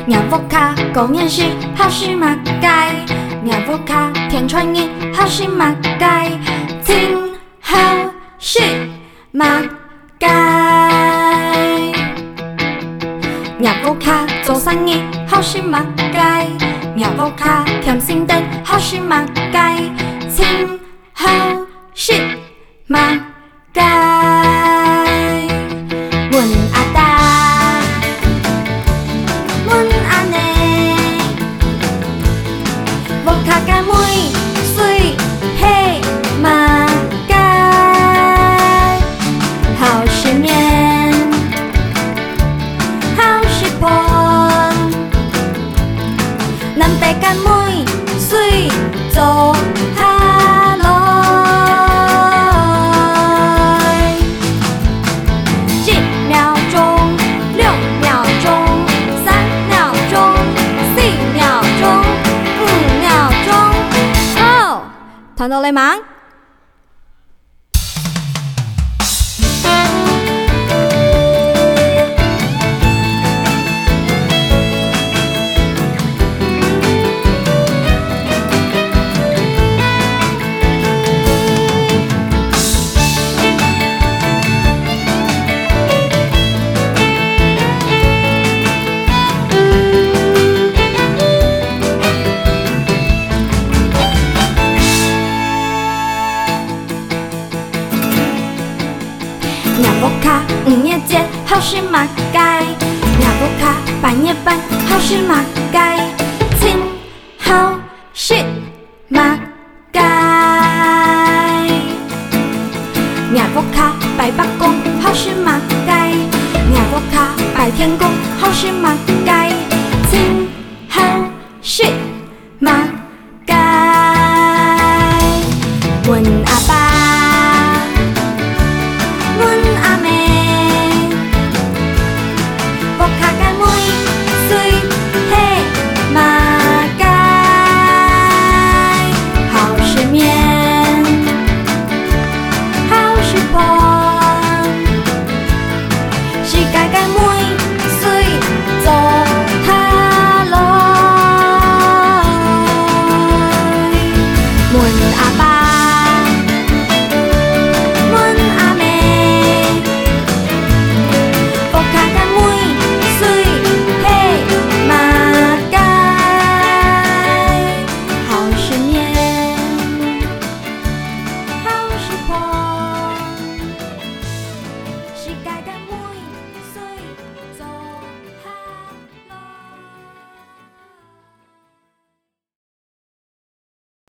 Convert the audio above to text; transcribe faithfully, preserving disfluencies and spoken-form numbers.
鸟不卡狗面是好事马街，鸟不卡天穿衣好事马街，真好事马街。鸟不卡做生意好事马街，鸟不卡添新灯好事马街，真好事马街。南北干妹水做下来，一秒钟、六秒钟、三秒钟、四秒钟、五秒钟。好，团到你忙。鸟不卡午夜街好事马街，鸟不卡半夜班好事马街，真好事马街。鸟不卡拜八公好事马街，鸟不卡拜天公好事马街。